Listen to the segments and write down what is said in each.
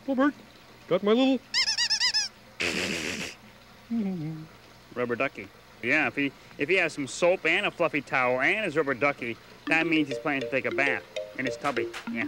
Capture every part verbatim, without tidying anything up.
Robert, got my little rubber ducky. Yeah, if he if he has some soap and a fluffy towel and his rubber ducky, that means he's planning to take a bath in his tubby. Yeah.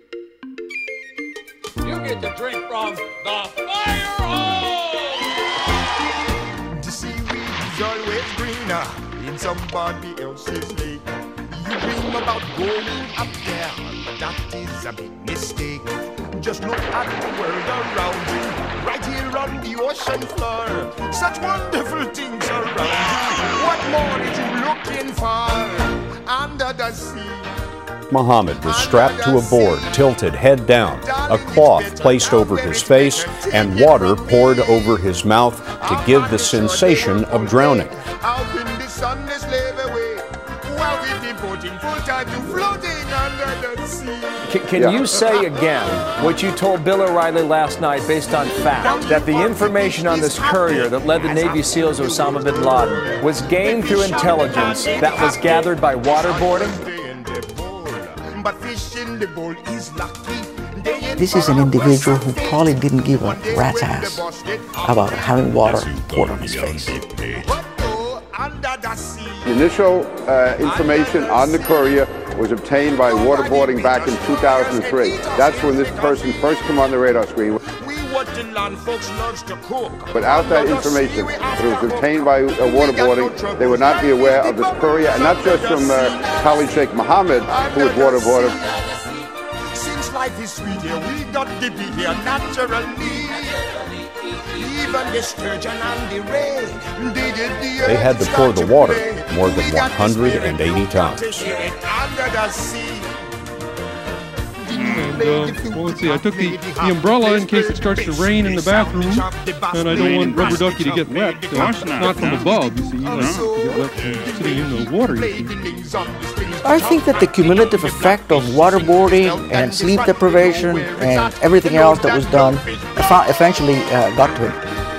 You get to drink from the fire hose! The seaweed is always greener in somebody else's lake. You dream about going up there, but that is a big mistake. Just look at the world around you, right here on the ocean floor. Such wonderful things around you. What more are you looking for under the sea? Muhammad was strapped to a board, tilted head down, a cloth placed over his face, and water poured over his mouth to give the sensation of drowning. Out in the sun they slave away, while we devoting full time to floating under the sea. Can, can yeah. you say again what you told Bill O'Reilly last night based on fact, that the information on this courier that led the Navy SEALs Osama bin Laden was gained through intelligence that was gathered by waterboarding? This is an individual who probably didn't give a rat's ass about having water poured on his face. The initial uh, information on the courier was obtained by waterboarding back in two thousand three. That's when this person first came on the radar screen. Without that information, it was obtained by uh, waterboarding. They would not be aware of this courier, and not just from uh, Khalid Sheikh Mohammed, who was waterboarded. Since life is sweet here, we got to be here naturally. Even the sturgeon and the ray, they did the They had to pour the water more than one hundred eighty times. And, uh, well, let's see, I took the, the umbrella in case it starts to rain in the bathroom, and I don't want rubber ducky to get wet, so not from above, you see, you know, to get wet from sitting in the water, you see. I think that the cumulative effect of waterboarding and sleep deprivation and everything else that was done eventually uh, got to him.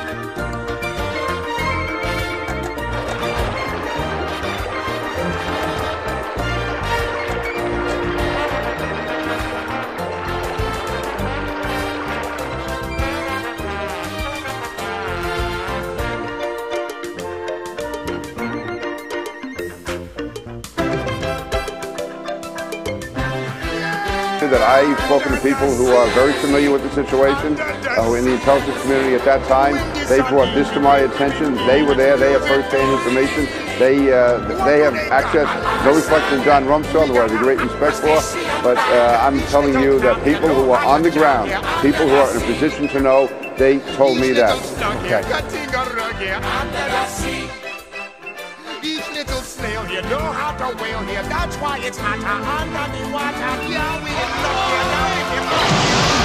That I've spoken to people who are very familiar with the situation, uh, who in the intelligence community at that time. They brought this to my attention. They were there. They have first-hand information. They uh, they have access. No reflection of John Rumsfeld, who I have a great respect for. But uh, I'm telling you that people who are on the ground, people who are in a position to know, they told me that. Okay. Each little snail here know how to whale here. That's why it's hotter under the water. Yeah, we love you.